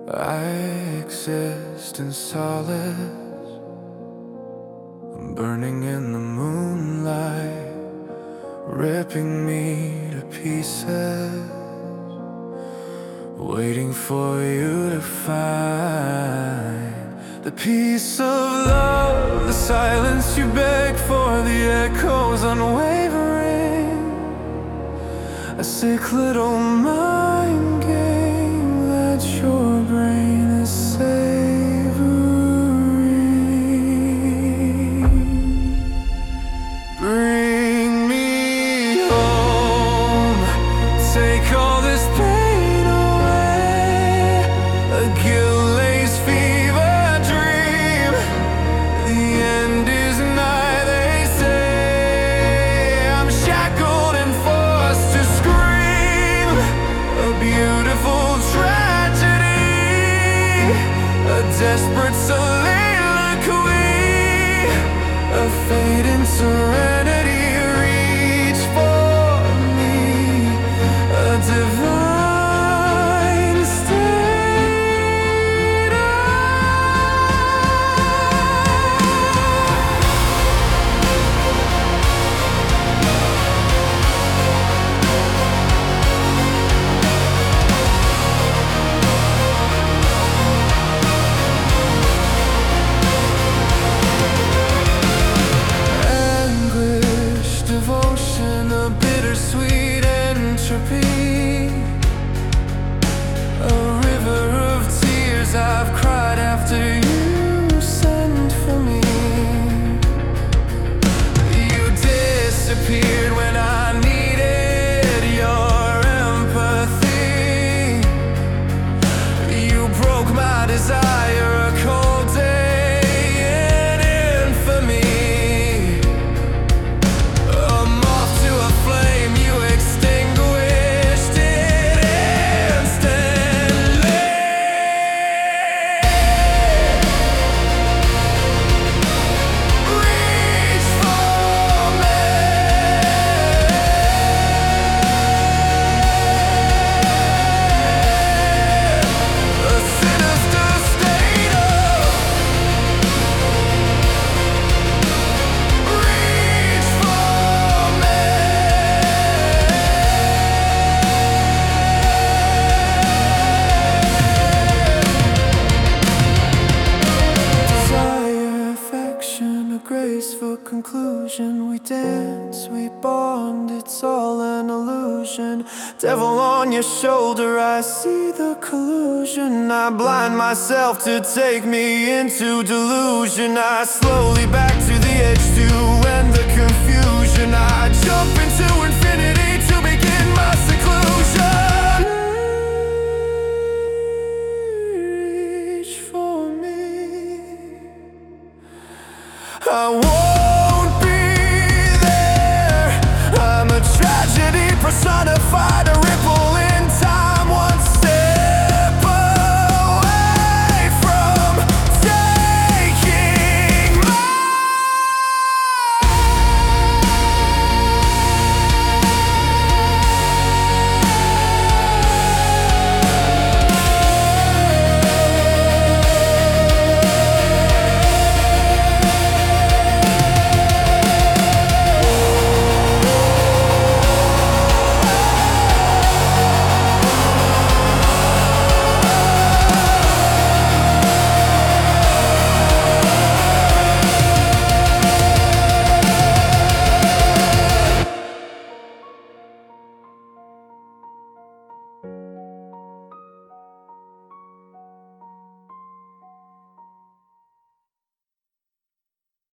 I exist in solace, burning in the moonlight, ripping me to pieces, waiting for you to find the peace of love, the silence you beg for, the echoes unwavering, a sick little mind game that your brain is savoring. Bring me home, take all this pain away, a guilt-laced fever dream. The end is nigh, they say. I'm shackled and forced to scream, a beautiful tragedy, a desperate soliloquy, a fate in serenity. Reach for me, a divine state of anguish, devotion, a bittersweet entropy, a river of tears I've cried after you sent for me. You disappeared when I needed your empathy. You broke my desire, a cold day in infamy. A moth to a flame, you extinguished it instantly. Reach for me, a sinister state of reach for me. Desire, affection, a graceful conclusion. We dance, we bond, it's all an illusion. Devil on your shoulder, I see the collusion. I blind myself to take me into delusion. I slowly back to the edge to end the confusion. I jump into infinity to begin my seclusion. Reach for me, I want